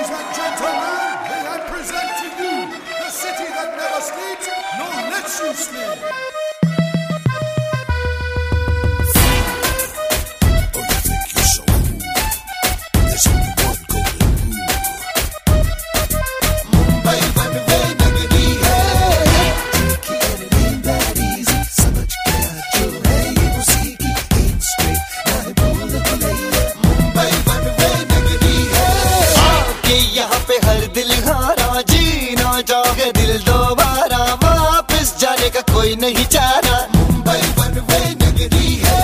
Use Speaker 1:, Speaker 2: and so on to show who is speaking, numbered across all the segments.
Speaker 1: Ladies and gentlemen, may I present to you the city that never sleeps nor lets you sleep.
Speaker 2: चाहे दिल दोबारा वापस जाने का कोई नहीं चारा। मुंबई वन वे नगरी है।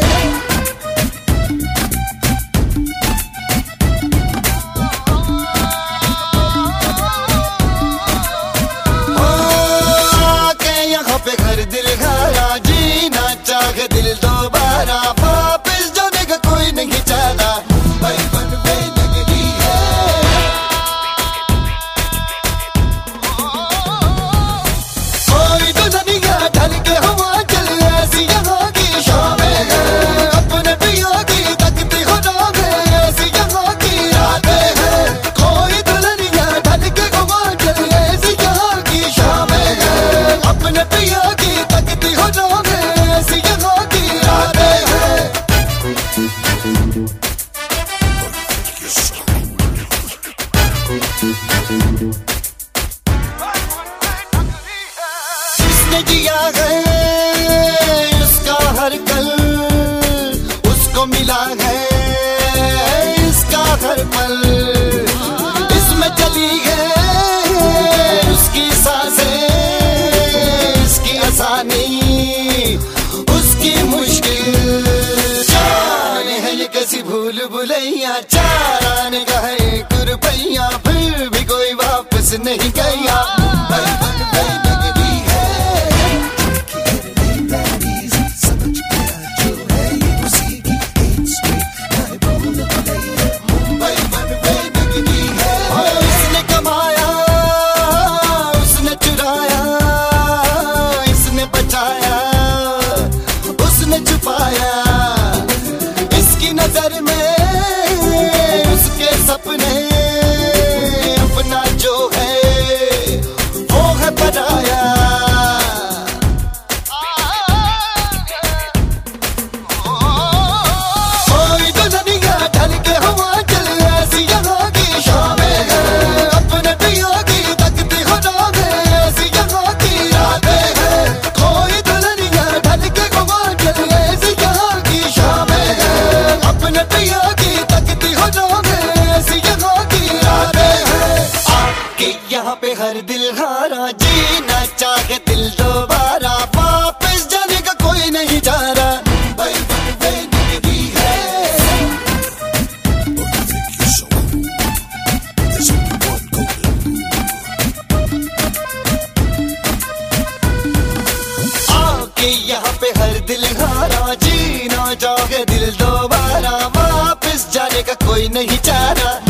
Speaker 2: के यहाँ पे हर दिल हारा, जीना चाहे दिल दोबारा वापस जाने का कोई नहीं चारा। मुंबई वन वे नगरी है। जिसने जिया है उसका हर कल उसको मिला है इसका हर पल। इसमें चली है उसकी सांसें, इसकी आसानी उसकी मुश्किल। जान है ये कैसी भूल भुलैया, चार निगाह एक रुपैया, फिर भी कोई वापस नहीं गया। इसकी नजर में उसके सपने अपना जो है वो है पराया। कोई दुल्हनिया ढल के हवा चल ऐसी यहाँ की शामें हैं, अपने पिया की तकती हो जावे ऐसी यहाँ की रातें हैं। कोई दुल्हनिया ढल के हवा चल ऐसी यहाँ की शामें हैं, अपने पिया की तकती हो जावे ऐसी यहाँ की रातें हैं। आके यहाँ पे हर दिल हारा, जीना चाहे दिल दोबारा वापस जाने का कोई नहीं चारा। मुंबई वन वे नगरी है। आके यहाँ पे हर दिल हारा, जीना चाहे दिल दोबारा वापस जाने का कोई नहीं चारा।